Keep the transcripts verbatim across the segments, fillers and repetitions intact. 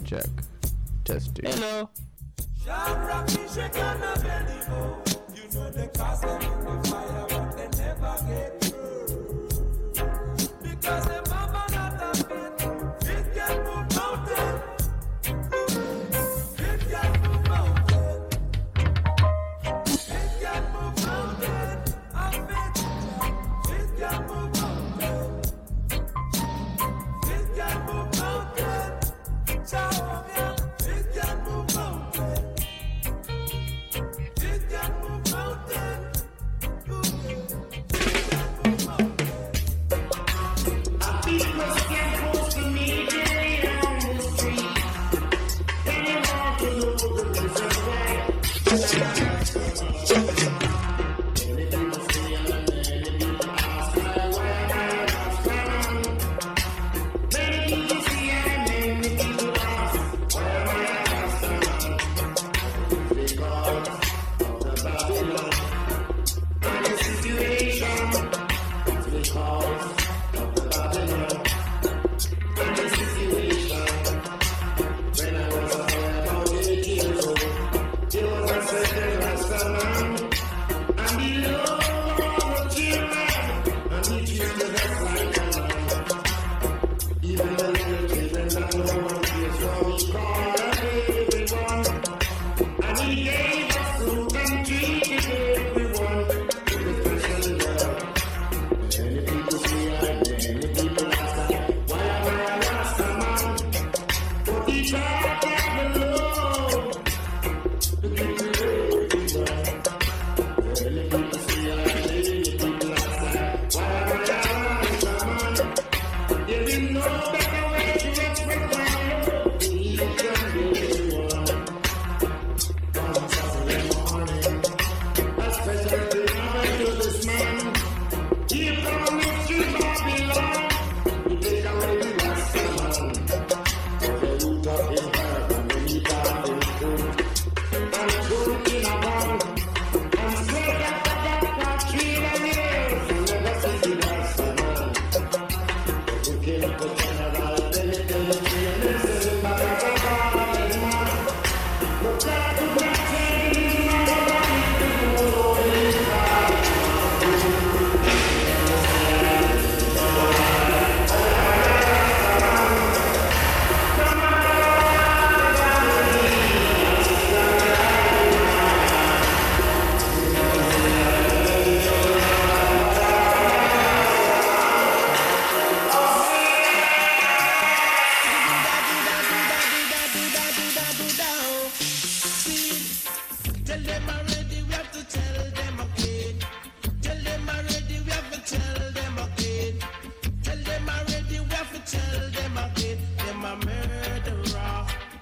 check. Testing. Hello. You know they cast them in the fire, but they never get through. Because the mama not a bit. It can move mountain. It can move mountain. It can move mountain. I bet it can move mountain. It can move mountain. Ciao, yeah. It can move mountain. It can move mountain. People can post immediately on the street. Anyone can look at the right. Many people say I'm a man, many people ask me why I lost my man. Many people say I'm a man, many people ask why I lost my man. Because of the Babylon and the situation. Because of the Babylon and the situation. When I was about eight years old, there was a certain Rasta man, and he loved all the children, and he treated us like a man. Even the little children that no one cares for, he called us everyone, and he gave us food and treated everyone with a special love. Many people say I'm many people ask why am I a Rasta man? But he tried to love the people everywhere. Many people say I'm many people ask why am I a Rasta man? There is no better way to express my love than each and everyone. On Saturday morning, a special thing happened to this man. He promised you Babylon, he take away the Rasta man. For the root of his heart and the meat of his food, and put in a bag, and spread that that that tree and years, and never see the Rasta man. Who came to General Penitentiary and they said him back as a bad man. But God could not take his mother and he could go his father. Tell them already, we have to tell them again. Tell them already, we have to tell them again. Tell them already, we have to tell them again. Them a murderer.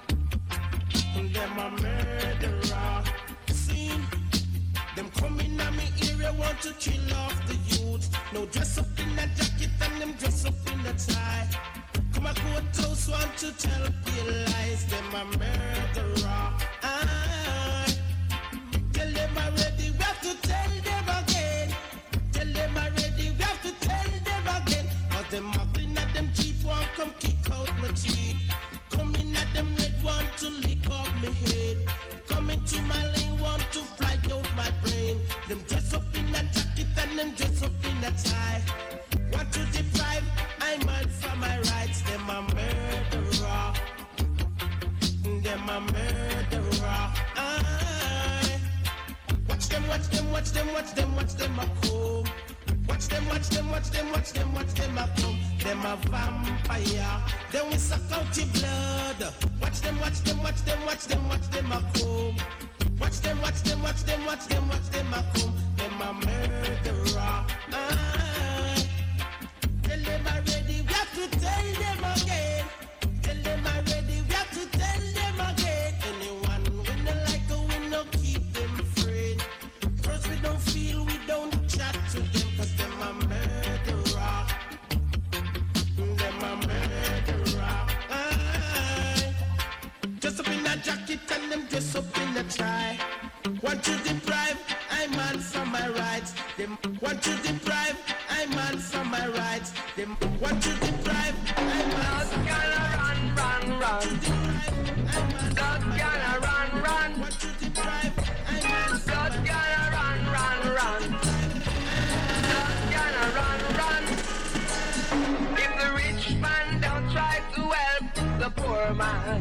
Them a murderer. See, them coming at me area want to kill off the youth. No dress up in a jacket and them dress up in a tie. Come a courthouse want to tell you lies. Them a murderer. Aye. Tell them already, we have to tell them again. Tell them already, we have to tell them again. Cause them muggling at them cheap one come kick out my teeth. Coming at them red want to lick off my head. Coming to my lane want to fly out my brain. Them dress up in a jacket and them dress up in a tie. Want to deprive, I'm out for my rights. Them a murderer. Them a murderer. Aye. Watch them, watch them, watch them, watch them, watch them a come. Watch them, watch them, watch them, watch them, watch them a come. Them a vampire. Then we suck out your blood. Watch them, watch them, watch them, watch them, watch them a come. Watch them, watch them, watch them, watch them, watch them a come. Them a murderer. Aye. Tell them already, we have to tell them again. Tell them already, we have to tell them again. Anyone we no like, we no keep them afraid. First we don't feel, we don't chat to them, cause them a murderer. Them a murderer. Aye. Dress up in a jacket and them dress up in a tie. Want to deprive, I'm man from my rights. Them want to deprive, I'm man from my rights. Them want to deprive, I'm man Blood gonna run, run. What you deprive? Blood gonna run, run, run. Blood gonna run, run. If the rich man don't try to help the poor man,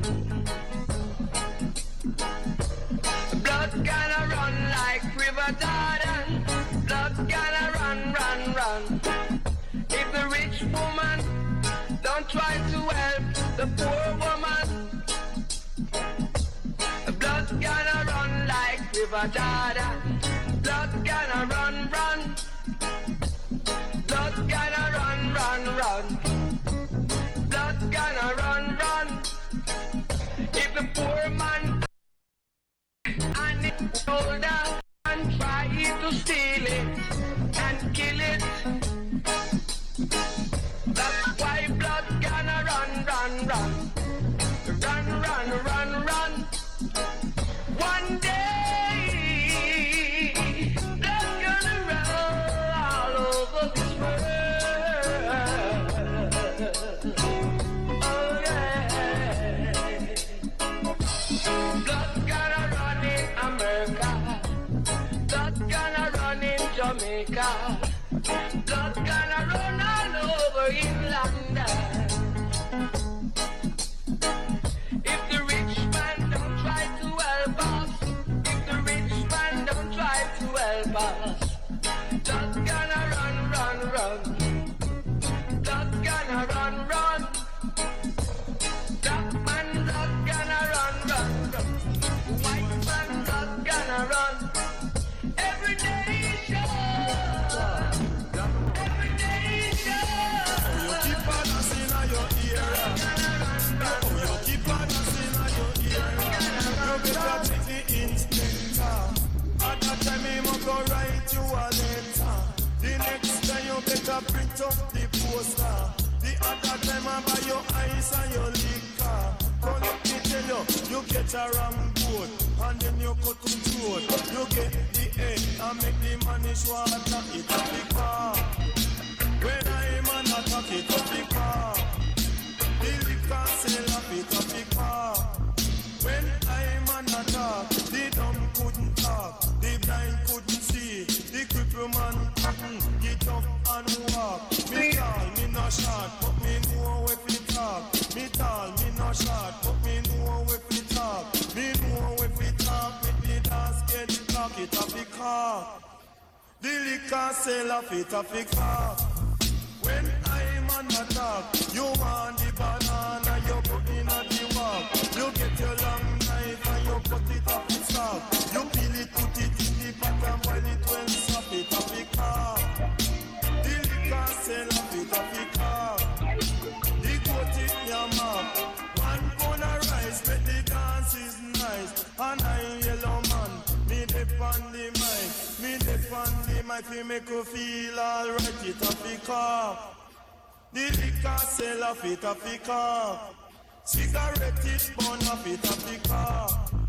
blood gonna run like River Jordan. Blood gonna run, run, run. If the rich woman don't try to help the poor woman, blood gonna run like River Jordan. Blood gonna run, run. Blood gonna run, run, run. Blood gonna run, run. If the poor man and his shoulder and try to steal it and kill it, that's why blood gonna run, run, run. Run, run, run, run. One day, blood gonna run all over this world. Oh yeah. Blood gonna run in America. Blood gonna run in Jamaica. Blood gonna run all over in London. If the rich man don't try to help us, if the rich man don't try to help us, blood gonna run, run, run. Blood gonna run, run. Black man, blood gonna run, run, run. White man, blood gonna run. Every nation, every nation. You keep on dancing on your ear. You keep on dancing on your ear. You better take the inspector. At that time he must go write you a letter. The next time you better print up the poster. The other time I buy your ice and your liquor. But let me tell you, you get a wrong boat and then you cut the throat. You get the egg and make the manish water it up the car. When I'm an attack it up the car. The liquor sell up it up the car. When I'm an attack, the dumb couldn't talk, the blind couldn't see, the cripple man couldn't get up and walk. Me tall, me no short, but me know if we talk. Me tall, me no short, but me know if we talk. Me know if we talk, with the dance get lock it up the car. The liquor sell up it up the car. When I'm on attack, you want the banana, you put in at the walk. You get your long knife and you cut it up the stock. You peel it, put it in the pot and boil it well, stop it up the car. The liquor sell up it up the car. The goat in your mouth. One pound of rice, but the dance is nice. And I'm yellow man, me dip on the mic. Me dip on the mic, we make you feel alright, it up the car. The liquor sell off it up the car. Cigarette it burn off it up the car.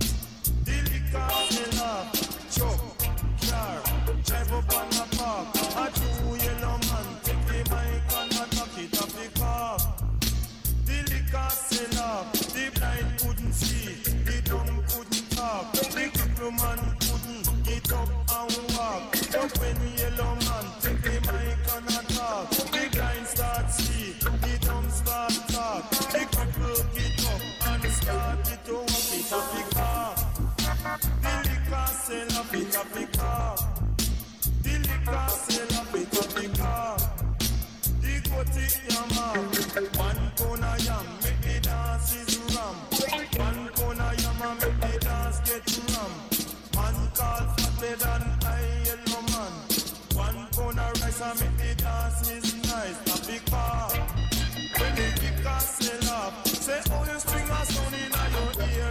The liquor sell off, truck, car, drive up on the park. A two yellow man take the mic and attack it up the car. The liquor sell off, the blind couldn't see, the dumb couldn't talk, the cripple man couldn't get up and walk. But when the yellow man take the mic and attack, the blind start see, the dumb start talk, the cripple get up and start it to walk it up the car. The liquor sell off it up the car. The liquor sell off it up the car. The goat in your mouth. One pound of yam make the dance is ram. One pound of yam and make the dance get ram. Man called fatter than I yellow man. One pound of rice and make the dance is nice. Up the car. When the liquor sell off, say oh you string a sound in your ear.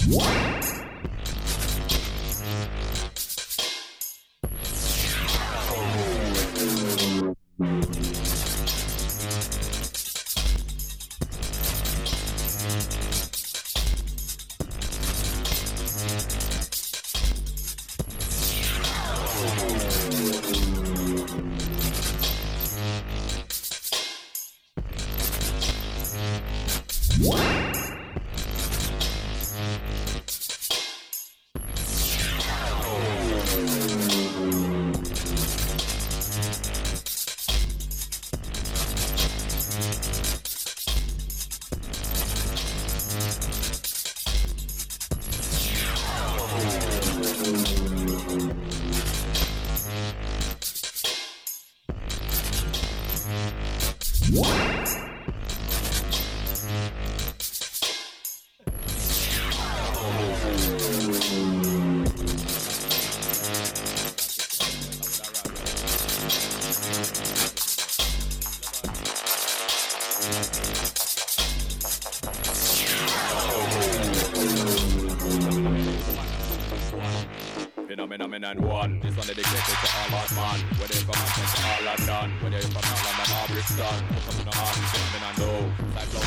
And one. This one dedicated to all hot man. Whether you come and take to all London, whether you from London or Brixton, come to the heart and sing and know. Like love,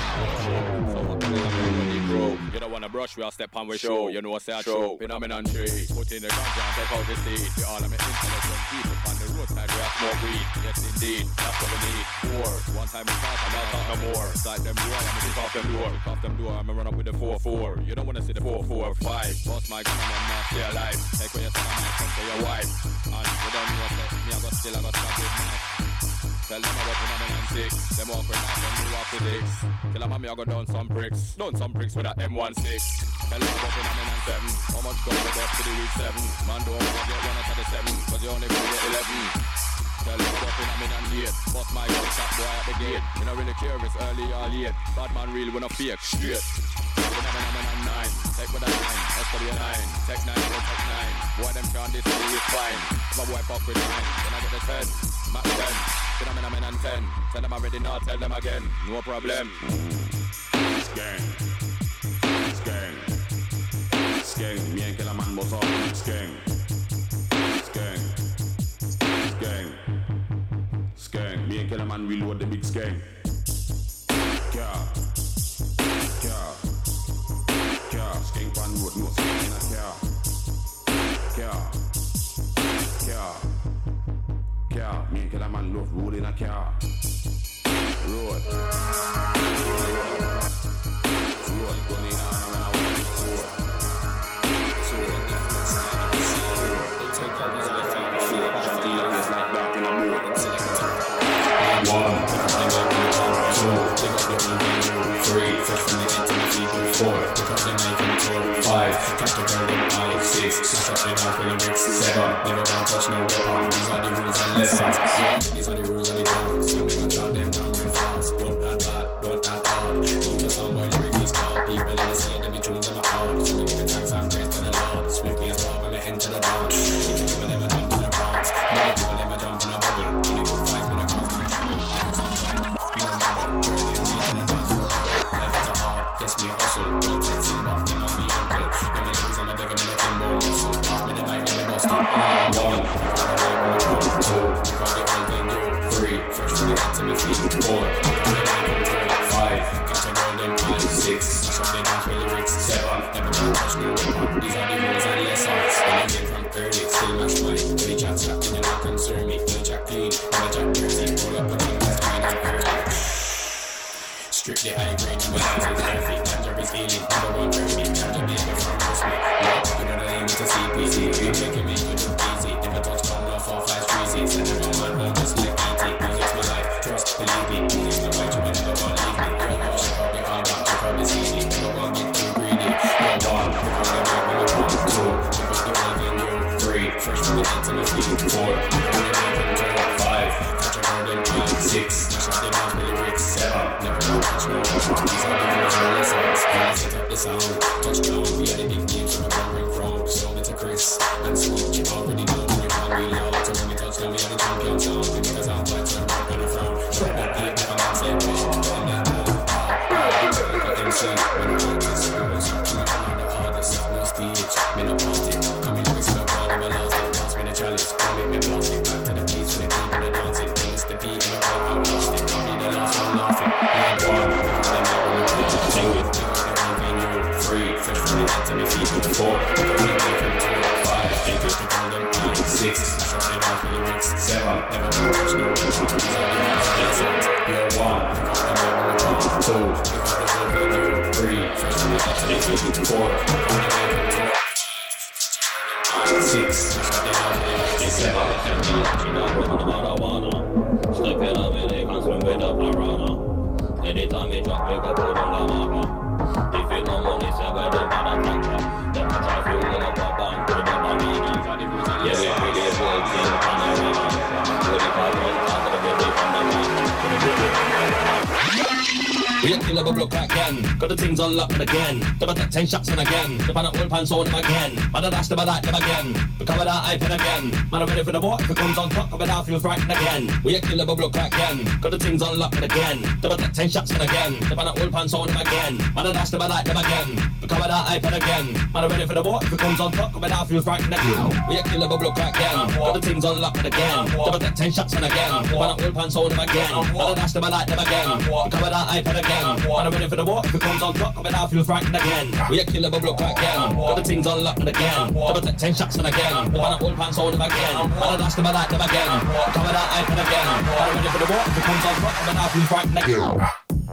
so what can you do when you grow? You don't wanna brush, we all step on we show. You know what's that show? Phenomenon tree. Put in the ganja and take out the seed. We all have intelligent people on the roadside. We have smoke weed. Yes indeed, that's what we need. Four. One time we talk and I'll talk no more. Side them door, I'm gonna off them door. Off them door, I'm gonna run up with the four four. You don't wanna see the four four five. Bust my gun and I'm not stay alive. Take away your son and my son for your wife. And you don't know what me I got still I got stab with knife. Tell them about phenomenon six. Them walk with knife and you walk with dicks. Tell them mommy I got down some bricks. Down some bricks with that M sixteen. Tell them about phenomenon seven. How much goes the bus to the week seven? Man don't wanna get one out of the seven. Cause you only gonna get eleven. Tell them about phenomenon eight. Bust my gun top boy at the gate. You don't really care if it's early or late. Bad man real when I fake straight. Phenomenon nine. Take with a nine. S W nine. Take nine. Go take nine. Boy them can't this is fine. My boy fuck with nine. Then I get the ten. Mac ten. Phenomenon ten. Tell them already now. Tell them again. No problem. Gang. Gang. Gang. Me and Killer Man boss off. Gang. Gang. Gang. Gang. Me and Killer Man reload the big gang. Yeah. Yeah. Yeah. Skank pan road. No skank in a car. Yeah. Yeah. Yeah. Me and Killer Man love road in a car. Road. Road. Gun in a hand when I want to sword. Sword. Take that as I feel. Feel like like dark in a mood. One. Two. Take up the movie. Three. Fresh from the end to the feet. Four. Pick up the knife and tour. Five. Catch the girl in five. Six. Smash up the dance with the mix. Seven. Never down touch no weapon. These are the rules and lessons. These are the rules and the bones. So we gon' drop them down real fast. Don't not bad. Don't not hard. Keep your song while lyric is called. People in the scene and the tunes in my heart. So we give the thanks and praise to the Lord. Swiftly as well when the end to the dawn. Keep the people never jump in the bronze. Many people never jump in a bubble. Any good fight when I come from the trouble. You know my work. Yes, me hustle, don't take it off, you know me uncle. When the ladies on the bed, I'm in the timbo muscle. Off me the mic, let me bust it. One, two, call the whole thing new. Three, first to the end to me feet. Four, call the mic control. Five, catch a golden five. Six, smash up the dance with lyrics. Seven, never gonna touch no weapon. These are the rules and lessons. When I came from early, still match money. When the chat slapped, then you not concern me. When the chat clean, when the chat dirty, pull up a king that's clean and early. Strictly high grade, my house is perfect. Danger is healing, number one perfect. Time to be able to trust me. Love, you know the name is a C P C. You making me good and easy. Never touch down, no four, five, three, six. Send it on my home, just like E T. Music's my life, trust, believe me. Music's my right, you will never want to leave me. Girl, how she call me hard, but she call me easy. Never want to get too greedy. No one, pick up the mic when I come. Two, pick up the whole thing, you. Three, first from the end to the feet. Four, pick up the mic control. Five, catch a golden five. Six, smash up the dance with lyrics. Seven, never gonna touch no weapon. These are the rules and lessons. When I set up the sound, touchdown, we had a big names from a covering from. So it's a Chris and Sweet. You already know when you call me loud. So when we touchdown, we had a champion sound. We make a sound like some rock on the front. Short that beat, never man say push. And that move, pow, pow. Look at them see. When the artist goes, I'm not the hardest. No stage, me no past it. Come in with slow ball, I'm a last it. Pass me the chalice, come make me blast it. Back to the beats for the people that dance it. Things the beat, and I'm out lost it. I'll be the last one laughing. Yeah, one, because I'm not gonna play to play with. Three, fresh from the head to the feet with four. Five, eight, eight, eight, six, shut it off with the mix. Seven, never touch no you're one, two, three, fresh from the head to the feet with four. Six, shut it off with the mix. Seven, step it up and they can swim with the piranha. Anytime they drop, they go put on the marker. If you know money, say where the bad attack. Them a try to roll up a band to the banana. Yeah, we really work in the panorama. With the car run out of the building from the man. We a killer bubble up again. Got the things unlocked again. Double take ten shots and again. The pan old pants on them again. Man, I dash them, I like them again. Become with that iPad again. Man, I'm ready for the war. If it comes on top of it, I feel frightened again. We a killer bubble up again. Got the things unlocked again. Double take ten shots and again. The pan old pants on them again. Man, I dash them, I like them again. Become with that iPad again. Man, I'm ready for the war. If it comes on top of it, I feel frightened again. We a killer bubble up again. Got the things unlocked again. Double take ten shots and again. The pan old pants on them again. Man, I dash them, I like them again. Become with that iPad again. Man, I'm ready for the war. If it comes on top of it, I feel frightened again. We a killer bubble up again. Got the things unlocked again. Double take ten shots and again. The pan old pants on them again. Man, I dash them, I like them again. Become with that iPad again. Man, I'm ready for the war. If it comes on top of it, I feel frightened again.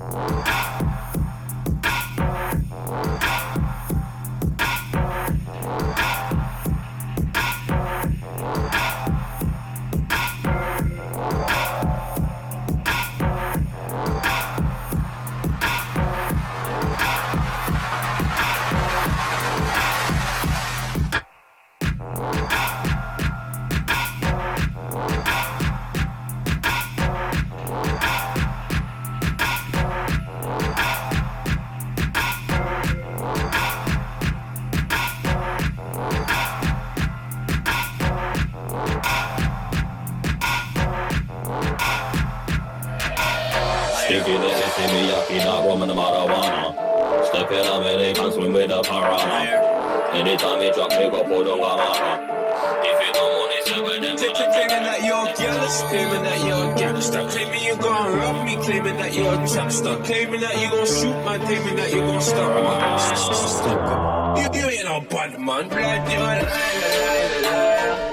Anytime you drop, you go put on Gamma. If you don't want it, say where them Take it claiming that you're a gangster, claiming that you're a gangster, claiming you're gonna love me, claiming that you're a trapster, claiming that you're gonna shoot man, claiming that you're gonna stop man. You, you ain't no bad man, blood, you're a liar.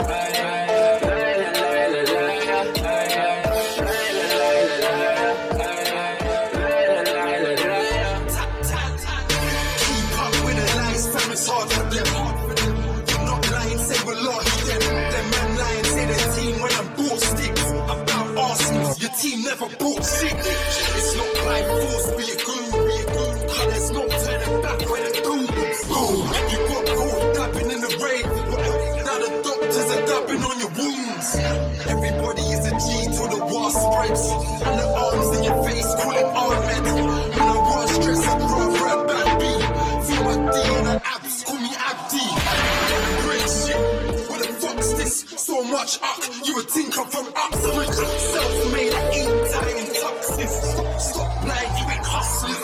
Team never bought shit. It's not by force, be a goon, be a goon. There's no turning back when it goons. Boom, you got gold dabbing in the rain. Now the doctors are dabbing on your wounds. Everybody is a G till the war spreads. And the arms in your face call it Ahmed. When I was stressed, I'd rather a bad B. Feel my D and the abs, call me Abdi. Great shit, what the fuck's this? So much up, you would think I'm from Oxford. Self-made, I ain't dying toxic. Stop lying, you ain't hustling.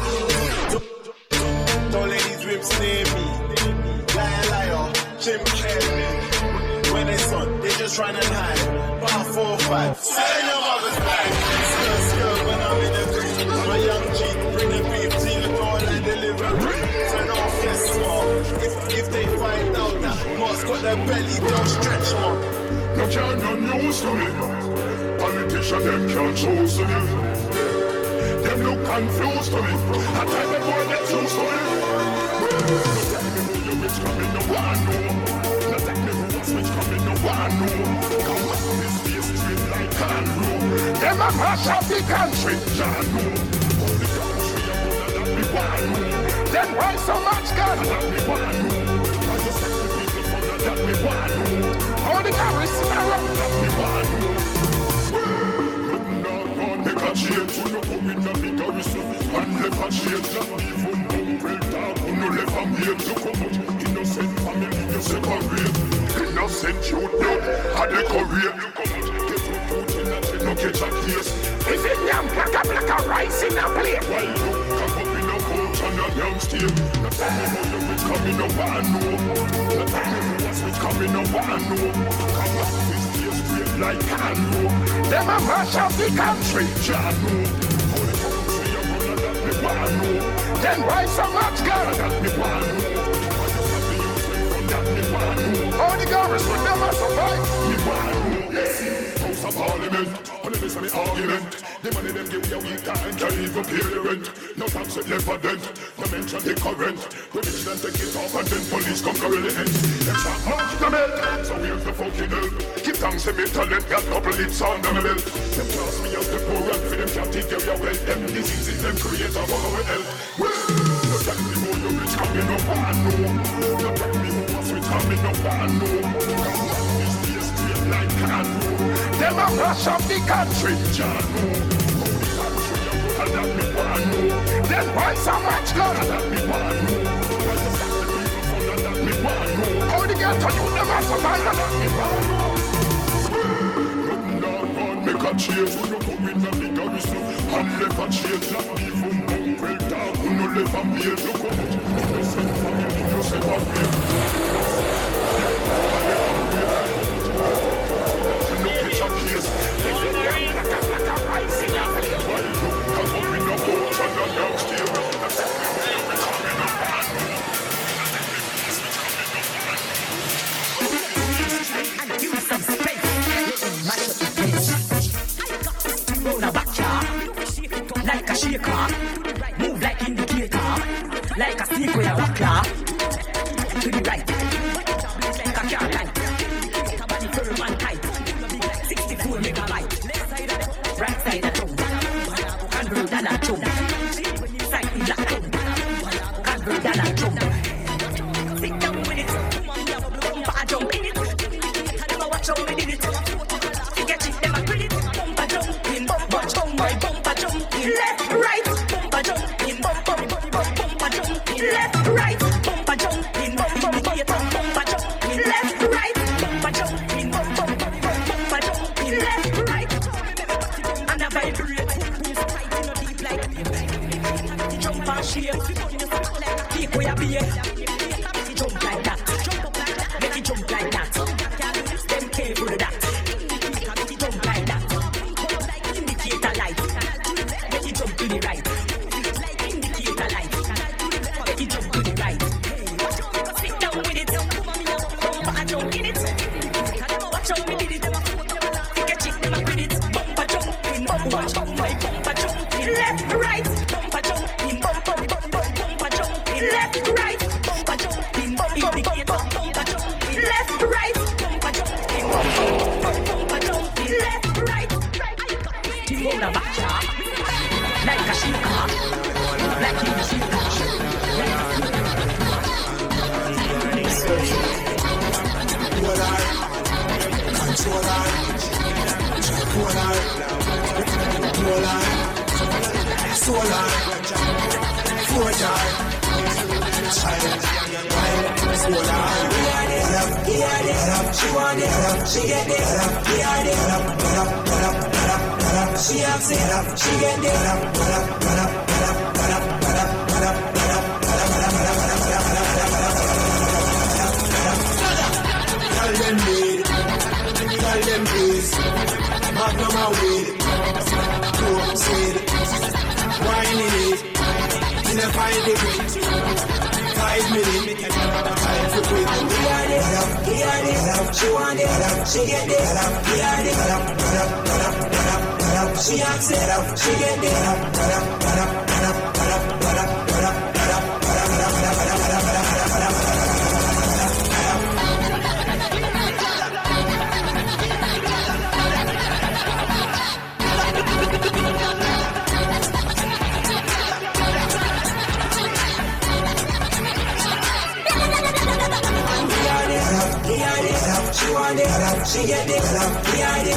Don't let these rips near me. Liar, liar, Jim Carrey. When they son, they just run and hide. Bar four or five. Say your mother's back. Skirt, skirt, when I'm in the green. My young G, bring the beef to your door like delivery. Turn off, yes, small. If, if they find out that Moss got their belly, don't stretch, man. No can't no news to me. Politicians, them can't choose to me. Them look confused to me. I tell them boy get used to me. No tell me who you which coming, no one know. No tell me who was which coming, no one know. Come back to this face straight like kangaroo. Them a mash up the country, John know. But the country a gonna that me one know. Then why so much gun? That me one know. Why you set the people for that me one know. All the garrison around that me one know. Change who no come in a big garrison and never change that even humble dog who no left am here to come out. Innocent family you separate. Innocent you dead, I decorate. You come out, get to food in that no catch a case. If it yam black a black a rice in a plate. Why you come up in a boat? young still. No tell me how you rich coming no one know. No tell me what's rich coming no one know. Come on, we stay straight like can know. Them a mash up the country, Jah know. How the country you run that me want know. Then why so much girl that me want know. Why you have the youth from that me want know. All the girls will never survive, me want know. Yes, House of Parliament, all of this is me argument. The money them give you a week and can't even pay the rent. No tax it left for them, no mention the current. We rich then take it off and then police come to really end. Them start march the belt, so here's the fucking help. Give thanks to me talent, got couple hits on the belt. Them class me as the poor and for them can't take care of your wealth. Them diseases them create a war with health. Well, no tell me how you rich coming up and no. No tell me who was rich coming up and no. Come on, this day straight like can no. Them a rush up the country, Jah know. And that me want know. Then why so much love? And that me want know. Why you stop the people from that? That me want know. How the ghetto you never survive? And that me want know. Nothing down round make a change. Who no come in a big garrison and left a change. Not even mongrel dog who no left a meal. Look how much you send for me. You send for me. You no pitch a case. Like a shaker, move like indicator, like a snake with a rocker. To the right, like a car light, body firm and tight, sixty-four megabyte. Right side of town, convert that and choke. Side in black town, convert that and choke. Sit down with it, bump a jump in it. I never watch how we did it. To get it, them a credit. Bump a jump in, bump a jump, my bump a jump in. Left, right, bump a jump in, bump, bump, bump, bump, bump a jump in. Left, right, bump a jump in, bump, bump, bump, bump a jump in. Left, right, bump a jump in, bump, bump, bump, bump a jump in. Left, right, and a vibrate. Tight in a deep like jump and shake. Keep where you be. Jump like that, make it jump like that. Them careful with that. Make it jump like that. Indicator light. Make it jump to the right. Indicator light. Make it jump to the right. Sit down with it. Bump a jump in it. Watch how we did it. Take a chick, them a credit. Bump a jump in. Bump a jump, my bump a jump in. Left, right. Bump a jump in. Bump, bump, bump, bump a jump in. Left, right. Bump a jump in. Bump, bump, bump, bump a jump in. Left, right. Bump a jump in. Bump, bump, bump a jump in. Left, right. You on a back jar, like a shaker, like in a shaker. She get it, she has it, she get it. Tell them weed, tell them peace, magnum a weed, coke seed, wine in it, in a five degree, five minutes, time to quit. He had it, he had it, she want it, she get it, he had it, she has it, she get it. She want it, she get it, he had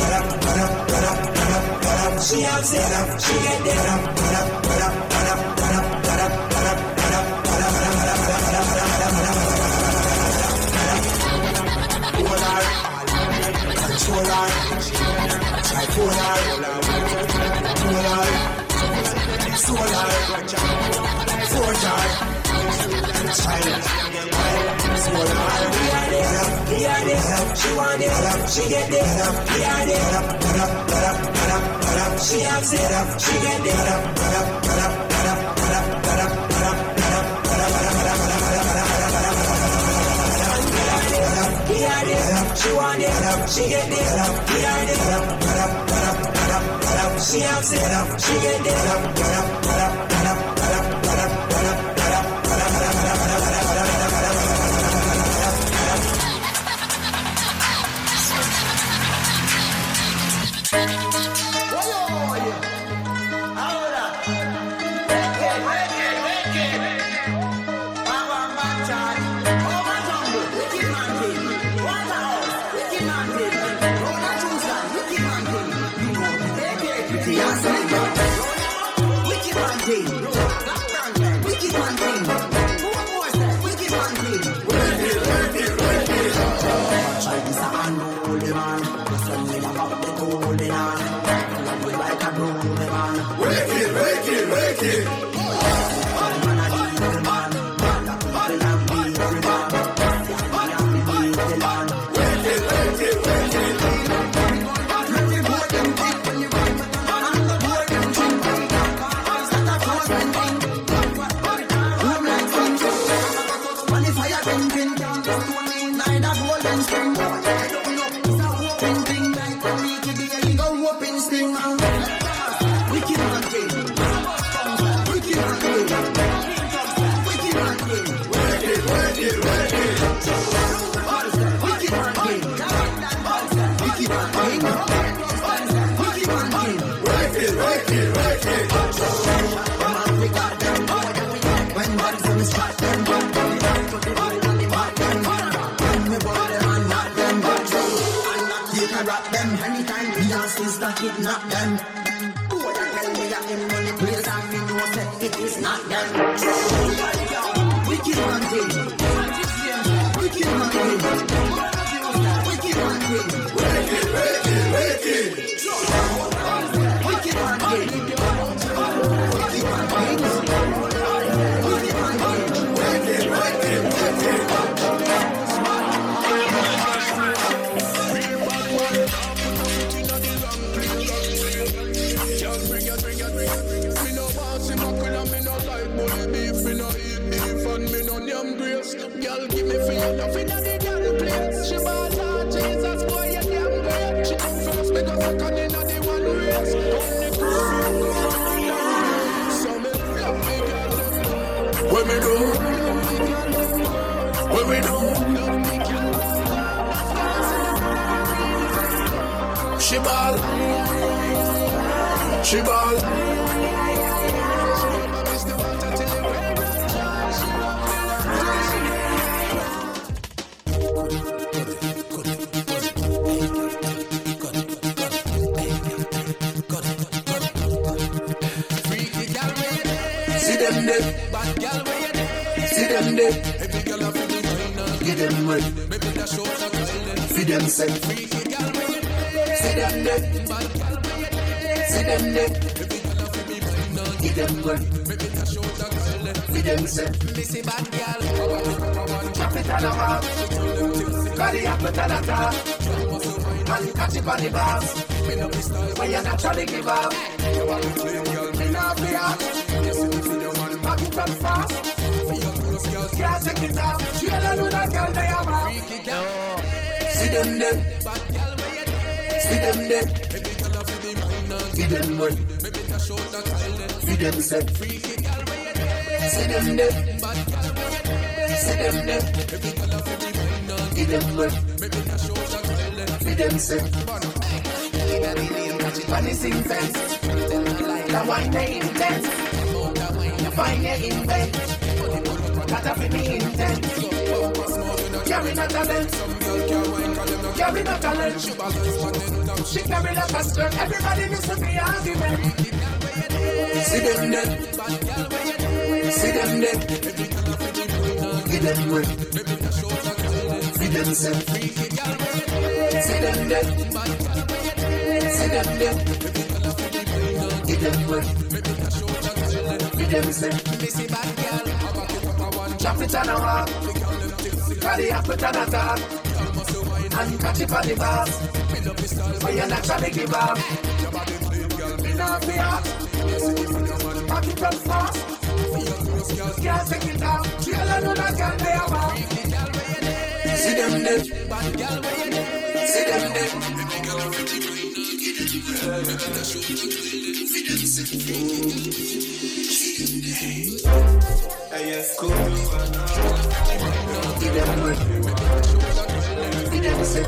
it, she has it, she get it. Controller, tripolar, polar, solar, four-jar. style. So the man, we are there, we are there. She want it, she get it. We are there, she has it, she get it. We are there, she want it, she get it. We are there, she has it, she get it. Kidnap them. Who would tell me that him money place and me know say it is not them. Wicked man thing. Wicked man thing. Wicked man thing. Wicked, wicked, wicked. Wicked man thing. Wicked man thing. Wicked man thing. Wicked, wicked, wicked. Girl, give me for your love in the damn place. She ball out, Jesus, boy, you damn great. She come first because I can in the one race. So me love me, girl. What me do? What me do? She ball. She ball. See them there. Give them money. Feed them set. See them there. See them there. Give them money. Feed them set. Chop it on the heart. Carry up it on the top. And you catch it on the bars. When you naturally give up. Me not be hard. Back it up fast. Can't take it out. She alone with that girl they have out. See them there. See them there. Give them money. Feed them set. See them there. See them there. Give them money. Feed them set. Catch it on the same fence. The wine they intense. You find it in bed. That have been intent. Carry no talent. Carry no talent. She carry the faster. Everybody needs to be argument. See them there. See them there. Give them money. Feed them set. See them there. See them there. Give them money. Feed them set. chop it and a walk. Carry up it and a talk. And catch it on the bars. But you naturally give up. Me not be hot. Back it up fast. Can't take it down. Girl, I know that girl they are back. See them dead. See them dead. Hey, yes, cool. See them dead. See them dead.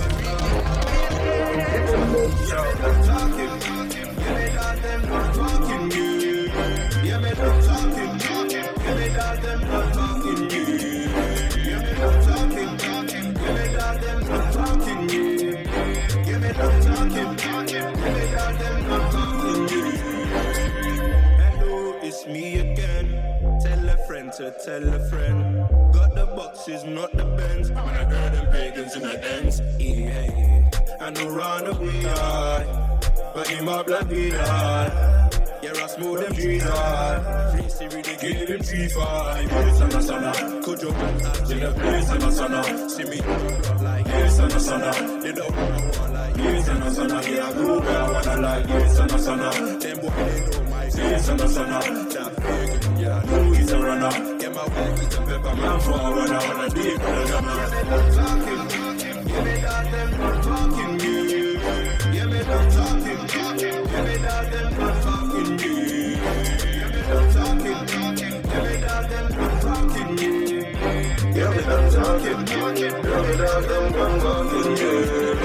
Yo, I'm talking. Yeah, they got them not talking you. Yeah, me not talking, talking. Yeah, they got them not talking you. Yeah, me not talking, talking. Yeah, they got them not talking you. Yeah, me not talking, talking. Yeah, they got them not talking you. Hello, it's me again. Tell a friend to tell a friend. Got the boxes, not the Benz. When I heard them pagans in the ends. Yeah, I know run away, but him up like me, yeah, I smooth them trees, free Siri, they give him three five. Yes, and a sana, could you put that in the place and a sana? See me like yes and a sana, they don't know like yes and a sana. Yeah, I go where I wanna like yes and a sana. Them boy they know my yes and a sana. That big, yeah, I know he's a runner. Get my walk with the pepper man forward, I wanna deep with a gunner. Yeah, they not talking, yeah, they got them not talking you. Yeah, me not talking, talking. Yeah, me got them not talking you. Yeah, me not talking, talking. Yeah, me got them not talking you. Yeah, me not talking, talking. Yeah, me got them not talking you.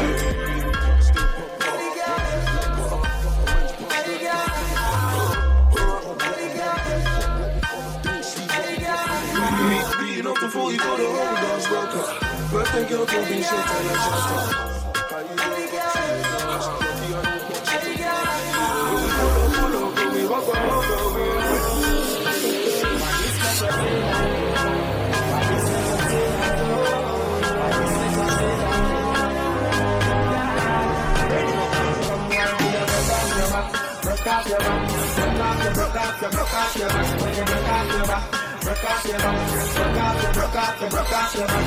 Beating up the forty for the whole dance worker. Birthday girl told me shit and I shut up. Broke off your back, broke off your, broke off your, broke off your back. When you broke off your back, broke off your back, broke off your, broke off your, broke off your back.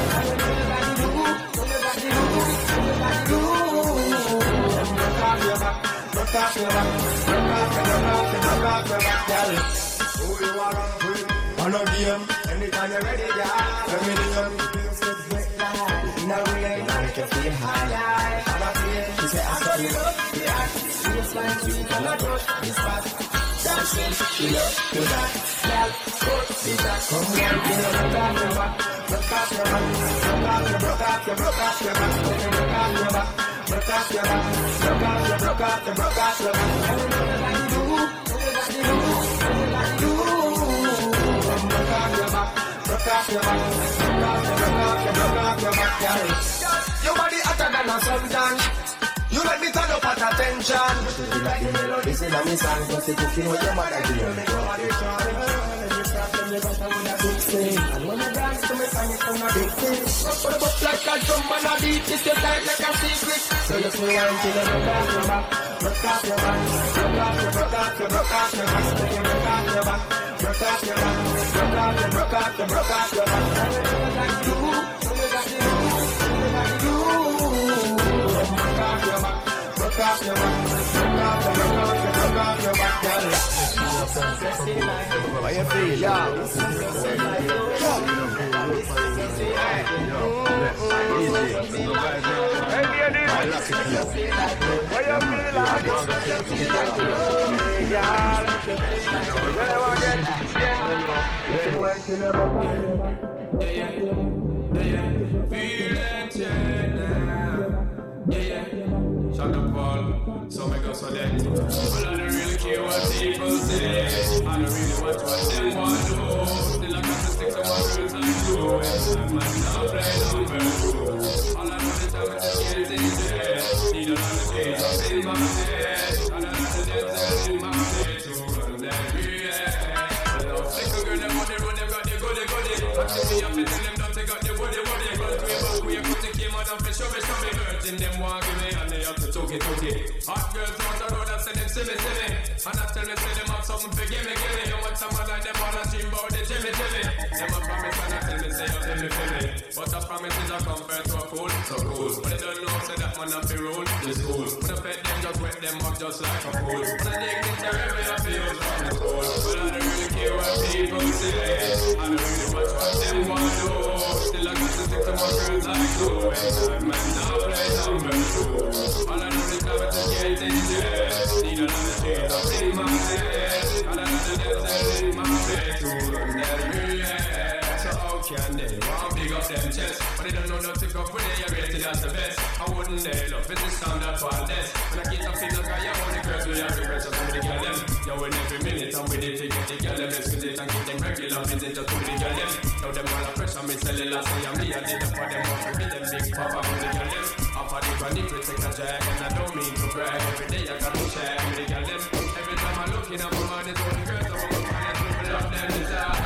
Broke off your back, broke off your back, broke off your, broke off your, broke off your back, girl. Who you wanna free? On a game, anytime you're ready, girl. Let me know. Now we ain't make you feel high. I'm a feel. She said I saw you love, yeah. It's like sweet and I touch this fast. Dancing, she love to that. Girl, go, see that. Come here, you know, broke off your back. Broke off your back. Broke off your, broke off your, broke off your back. Broke off your back. Broke off your back. Broke off your, broke off your, broke off your back. Everybody do, everybody do, everybody do. Broke off your back. Broke off your back. Broke off your, broke off your, broke off your back, girl. Your body hotter than a suntan. You make me turn up at attention. You like the melody, say that me song. Just a cooking with your mother, you make nobody try. You start from the bottom with a big thing. And when you dance to me, song it from a big thing. Put it up like a drum and a beat. It's your tight like a secret. So you feel one till you broke off your back. Broke off your back. Broke off your, broke off your, broke off your back. So you broke off your back. Broke off your back. Broke off your, broke off your, broke off your back. And you know that you, so you got you, so you got you. Broke off your back, broke off your back, broke off your, broke off your, broke off your back, girl. How you feel, yeah? Shut up, Paul. So make us so that. Well, I don't really care what people say. I don't really watch what them want to do. Still, I got to stick to my rules and do it. I'm not playing number two. All I know is I'm going to get it there. Need a lot of days up in my head. And I have to dance in my head to run that yeah. I love sick of girl, them want to run, them got the goody goody. I see me up and tell them that they got the woody woody. But we about we put the game out of the show me, show me. Virgin them want give me and they have to talk it, talk it. Hot girls want the road and say them see me, see me. And I tell me, say them have something for give me, give me. You want someone like them all and dream about the Jimmy, Jimmy. Them a promise and I tell me break them up just like a fool. And I dig it terrible, I feel from the soul. But I don't really care what people say. I don't really much what them want to do. Still I got to stick to my girls like glue. And man, now play number two. All I know is how to get in there. Need another change up in my head. And another death in my bed to run that real. So how can they want big up them chest? But they don't know no tick up when they are rated as the best. I wouldn't they love it, this sound up all this. When I get up in the guy, you only girls with every pressure to the girl them. Yo, in every minute I'm with it to get the girl them. Excuse it and keep them regular visit to the girl them. Now them all a pressure, me cellular say I'm me. I did it for them all to be them big papa with the girl them. Off of the bunny, we take a jack. And I don't mean to brag, every day I got to share with the girl them. Every time I look in, I'm on it, all the girls I want to find it, people love them desire.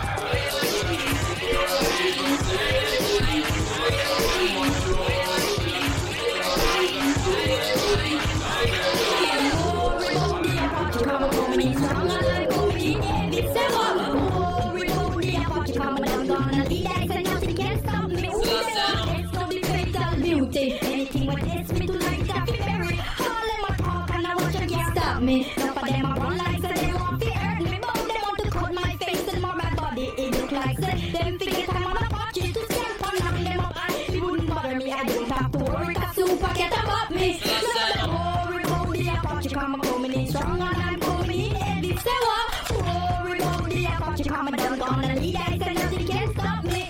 Anything what gets me to like that berry. All them a talk and I watch them can't stop me. Some of them a run like so they want to hurt me. But they want to cut my face and more my body. It look like say them forget I'm on a party to stamp on them them up and it wouldn't bother me. I don't have to worry cause super get about me. Don't worry about the Apache come coming in strong and I'm coming in heavy. So what? Worry about the Apache come down gonna lead I said nothing can stop me.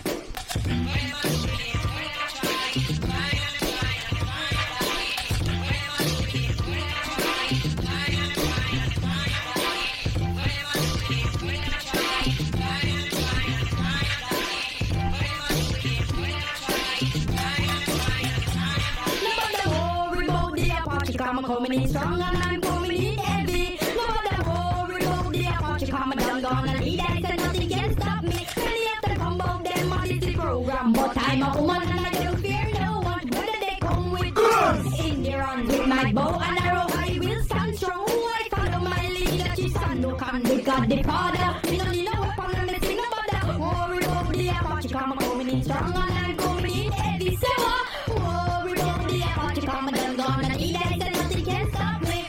I'm coming in strong and I'm coming in heavy. No matter worry about the Apache come down gonna lead I said nothing can stop me. Many of them come about them on this program. But I'm a woman and I don't fear no one. Whether they come with guns in their hands with my bow and arrow I will stand strong. I follow my leader, she stand no can with God the Father. We don't need no weapon and me sing no matter. Worry about the Apache come coming in strong and I'm coming in heavy. So worry about the Apache come down gonna lead I said can't stop me.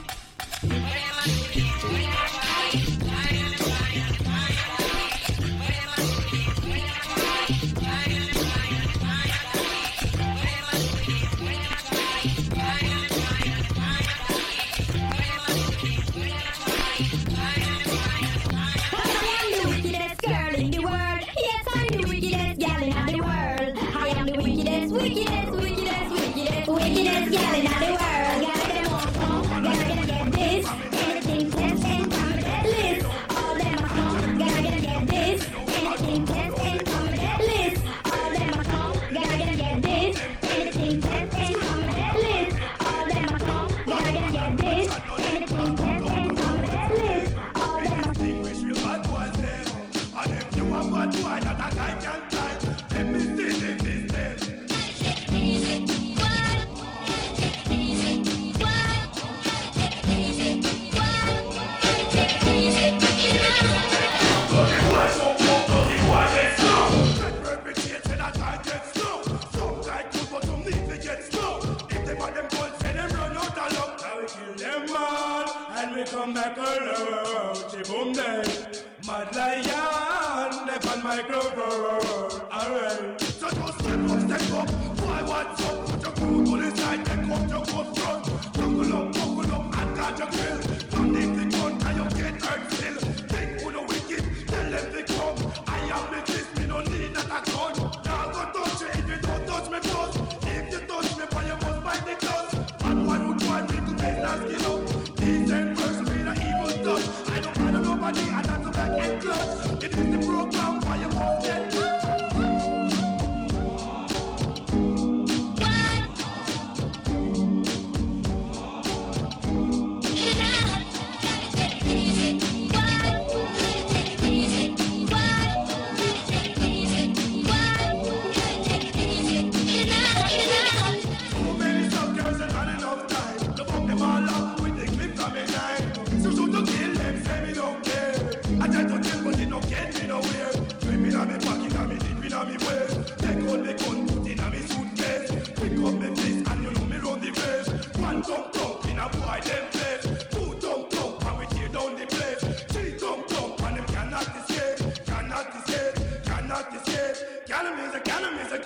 Come back alone, boom day, mad lion, they on microphone. Alright, so just step up, step up. Why what's up? Put your crew to the side, take up your foot front. Buckle up, buckle up, and catch your grill. Don't need the gun, and you get hurt still. Think who the wicked, tell them to come. I am the fist, me don't need that a gun. Now go touch you if you don't touch me first. If you touch me, but you must fight the clothes. And one would want me to make that skin up. Decent person with an evil touch. I don't mind nobody, and that's a back end close. It is the program why you won't get.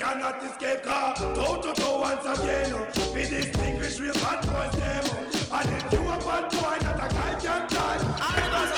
cannot escape car. Toe to toe once again. We distinguish real bad boys them. And if you a bad boy that a guy can try. I'm not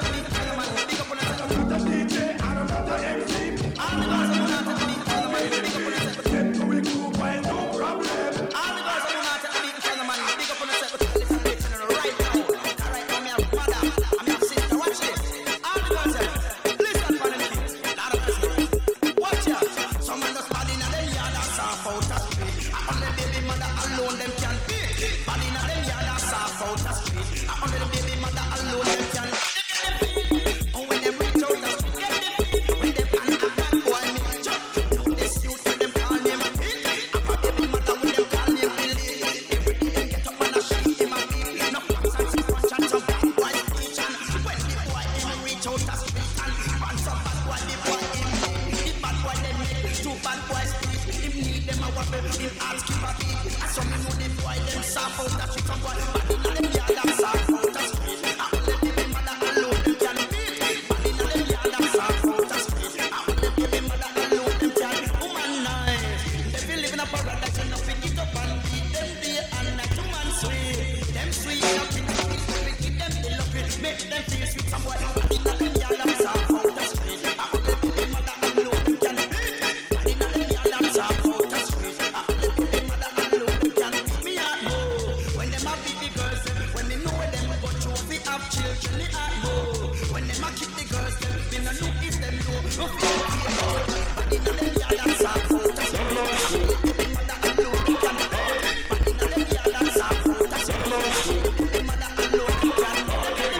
a D J and I'm not a M C. I'm not a D J and I'm not a M C. Them to a group and no problem. I'm not a D J and I'm not a big up on the set. Right now, right now, me have mother, I'm your sister. Watch this. I'm the girl say, listen for the kids. Lot of us. Watch out. Someone just bad in a them yard and soft out the street. Only baby mother alone them can beat. Bad in a them yard and soft out the street. Only the baby mother alone them can. And when them reach out the street, get the beat. When them and a bad boy me jump. This youth when them call him a beat. A baby mother when them call him Billy. Every day them get up and a shake him a beat. No fuss and some punch and some bad boy speech. And when the boy him reach out the street and run some bad boy, the boy him the bad boy them make two bad boys speak. Him need them a wobble, him ask him a beat. And some me know the boy them soft out the street. Some boy bad in a them yard and soft out the street. And only baby mother alone them can beat. Bad in a them yard and soft out the street. And only baby mother alone them can. Woman nice, they be living a paradise and nothing get up and beat them day and night. Woman sweet, them sweet nothing. We keep them the lucky, make them feel sweet. Some boy bad in a them yard and soft out the street. And only baby mother alone them can beat. Bad in a them yard and soft out the street. And only baby mother alone them can beat. Me at home when them a beat the girls, when me know them go through we have children. Me at home when them a kick the girls, me no know if them know. No feel the pain, bad in a them yard and soft out the street. Baby mother alone them can beat. Bad in a them yard and soft out the street. Baby mother alone them can beat.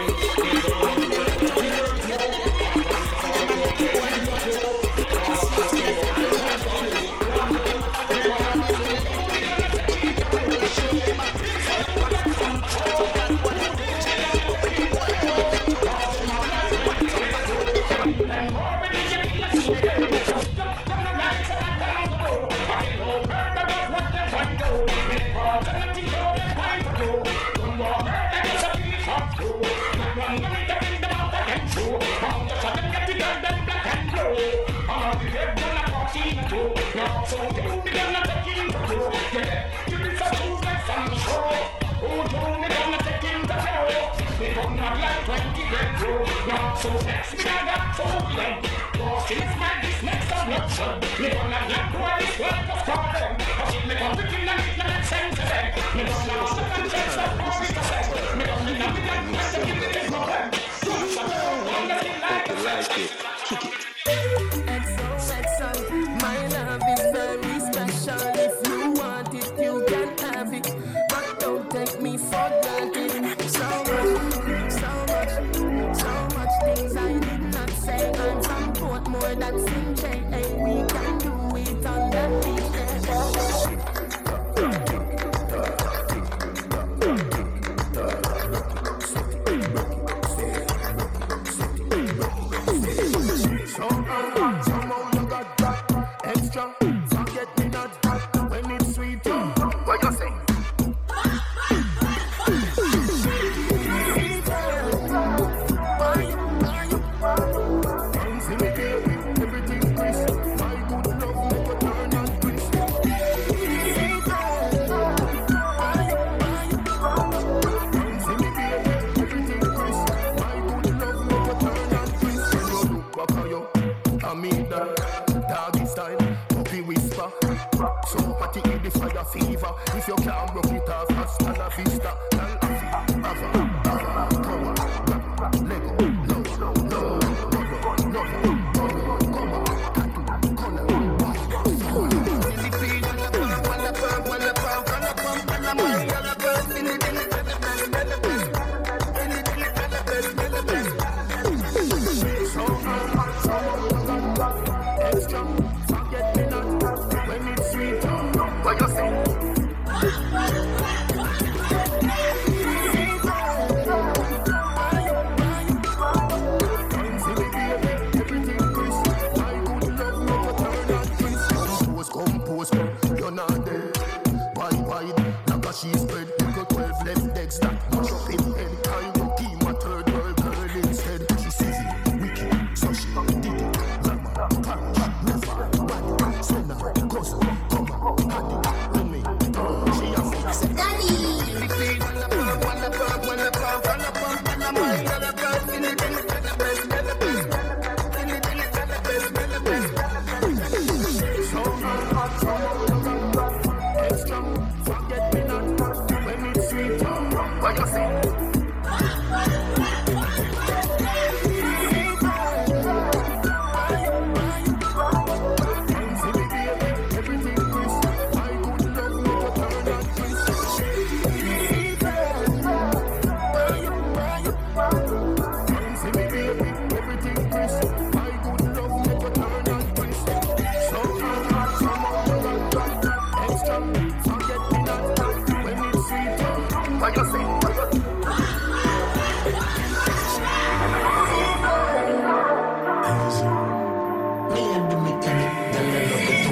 So next me I got four them. Cause it's my this next eruption. Me gonna get boy this world of problem. Cause if me come to kill them, it doesn't sense to them. Me gonna lost the conscience of all this to say. Me gonna be not with them, but to give it a problem. Don't shut up, don't let it like it. Like it, kick it. X O X O, my love is very special. If you want it, you can have it. But don't take me for granted. So much, so much, so much things I did not say. I'm from Portmore, that's in J A. We can do it on the beach. Somehow you got that extra. Forget me not when it's sweet. What you say? Fever. If you can't broke it off, hasta la vista. What you say?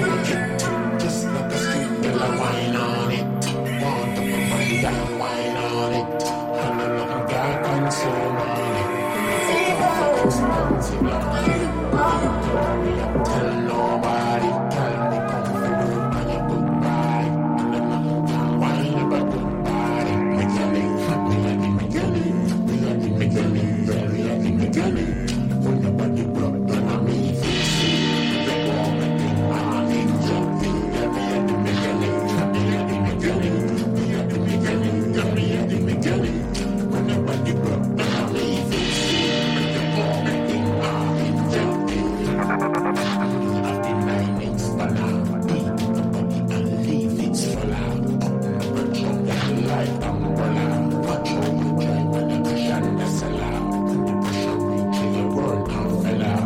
told you. Just like a street girl, I wine on it. Want up a body, girl, I wine on it. And I love my girl, consume on it. Expensive on it. Don't tell nobody. Tell me come through on your good body. And I love my girl, wine up a good body. Me girl, me girl, me girl, me girl, me girl, me girl, me girl, me girl. When your body broke, then I mean fix it. The woman thing, I'm in your thing. Me and me girl, me and me girl, me and me girl, me and me girl. When your body broke, then I mean fix it. The woman thing, I'm in your thing. Of the nine inch banana, beat the body and leave it swallow. But jump down like umbrella. Watch how you try when you push and the cellar. The pressure reaching your world and fell out.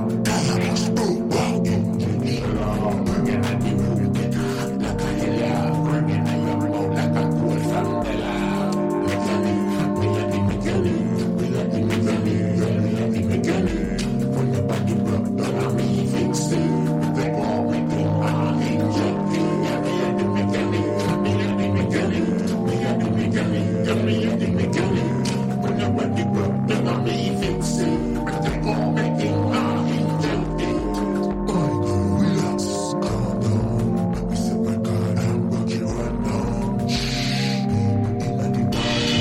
Bringing at the room, get hot like a hella. Bringing at your mouth like a cold from the lab. Me girl, me and me girl, me and me girl, me and me girl. When your body broke down, I me fix it. The woman thing, I'm in your thing. Me and me girl, me and me girl, me and me girl, me and me girl. When your body broke down, I me fix it. The woman thing, I'm in your thing. Boy, relax, calm down. We sit my God and work it right now. Inna the party,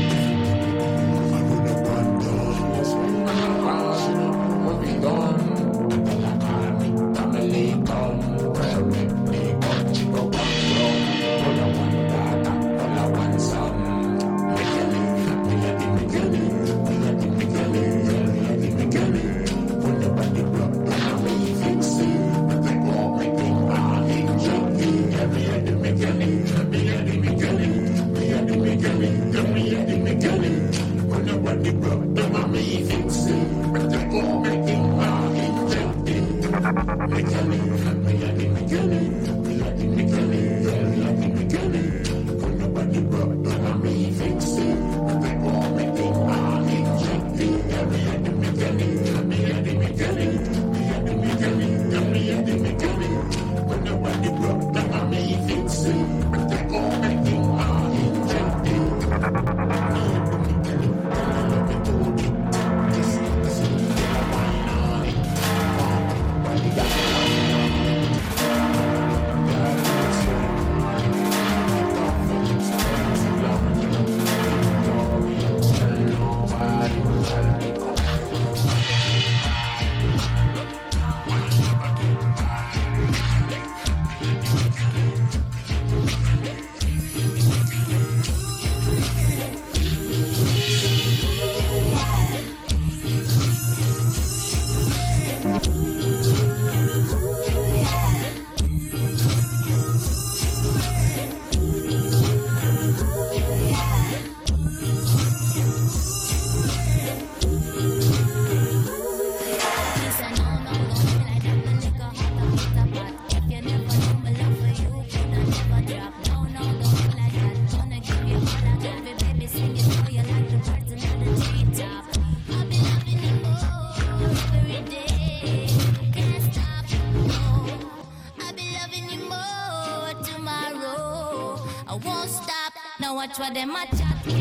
I run up and down. Yes, we run around, when we done. Until I call me, family come. Pressure make me come, chico come down. All I want data, all I want some. Me girl, me and me girl, me and me girl, me and me girl. When your body broke down, I me fix it. The woman thing, I'm in your thing. Me and me girl, me and me girl, me and me girl, me and me girl. When your body broke down, I me fix it. The woman thing, I'm in your thing. Me girl, me and me girl, me and me girl, me and me girl. When your body broke down, I me fix it. The woman thing, I'm in your thing. Me and me girl, me and me girl, me and me girl, me and me girl. When your body broke down, I me fix it. The woman thing, I'm in your thing. Me and me girl, girl, I love you too. Just like a sweet girl, I wine on it. Want up a body, girl, I wine on it. Girl, it's so funny. Don't feel expensive, love you. Don't tell nobody. Tell me come Watch what them a chat.